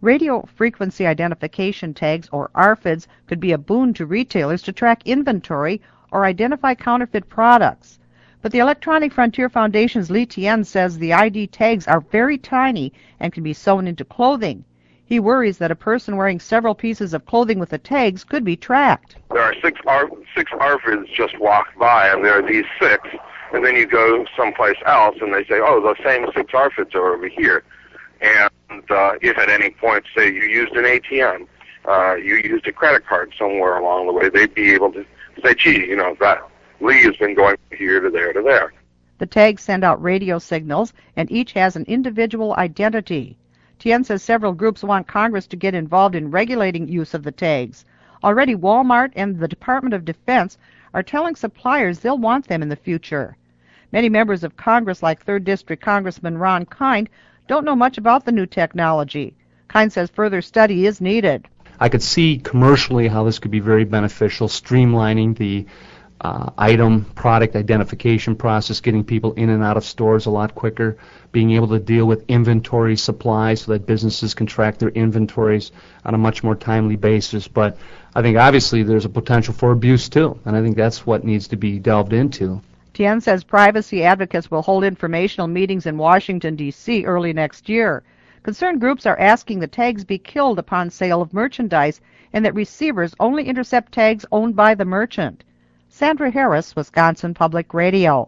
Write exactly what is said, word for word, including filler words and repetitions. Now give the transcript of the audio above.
Radio frequency identification tags, or R F I Ds, could be a boon to retailers to track inventory or identify counterfeit products. But the Electronic Frontier Foundation's Lee Tien says the I D tags are very tiny and can be sewn into clothing. He worries that a person wearing several pieces of clothing with the tags could be tracked. There are six, R six R F I Ds just walked by, and there are these six, and then you go someplace else, and they say, oh, the same six R F I Ds are over here. And uh, if at any point, say, you used an A T M, uh, you used a credit card somewhere along the way, they'd be able to say, gee, you know, that Lee has been going here to there to there. The tags send out radio signals, and each has an individual identity. Tien says several groups want Congress to get involved in regulating use of the tags. Already Walmart and the Department of Defense are telling suppliers they'll want them in the future. Many members of Congress, like third District Congressman Ron Kind, don't know much about the new technology. Kind says further study is needed. I could see commercially how this could be very beneficial, streamlining the uh, item product identification process, getting people in and out of stores a lot quicker, being able to deal with inventory supply so that businesses can track their inventories on a much more timely basis. But I think obviously there's a potential for abuse too, and I think that's what needs to be delved into. Tien says privacy advocates will hold informational meetings in Washington, D C early next year. Concerned groups are asking the tags be killed upon sale of merchandise and that receivers only intercept tags owned by the merchant. Sandra Harris, Wisconsin Public Radio.